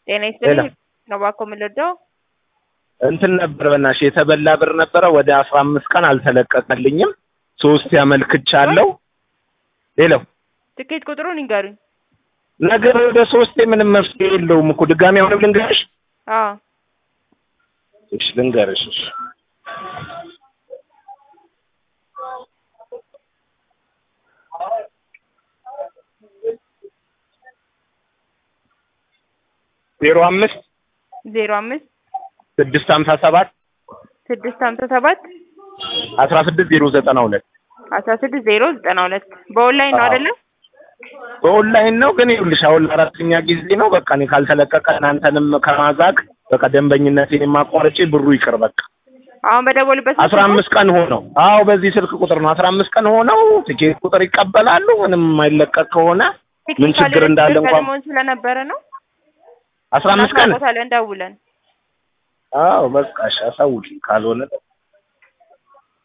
ጤና ይስጥልኝ ነው ባኮ ምልደው እንትን ነበር በእናትሽ የተበላ ብር ነበረ ወደ 15 ቀን አልተለቀቀልኝም 3 ያመልክቻለሁ ሌላው ትኬት ቁጥሩን ይንገሩኝ ነገር ወደ 3 ምንም መፍትሄ የለውም እኮ ድጋሚ አሁንም ልንገርሽ እሺ ልንገርሽ እሺ 05 05 657 16092 በኦንላይን ነው አይደለ? በኦንላይን ነው ግን ይኸውልሽ አሁን አራተኛ ጊዜ ነው በቃ እኔ ካልተለቀቀ እናንተንም ከማዛግ በቃ ደንበኝነቴን ማቋረጬ ብሩ ይቅር በቃ አሁን በደወሉበት 15 ቀን ሆነው አዎ በዚህ ስልክ ቁጥር ነው 15 ቀን ሆነው ትኬት ቁጥር ይቀበላሉ ምንም የማይለቀቅ ከሆነ ምን ችግር እንዳለ እንኳን ስለነበረ ነው 15 ቀን ታለ እንደውለን አዎ በቃ አሳውቂ ካልሆነ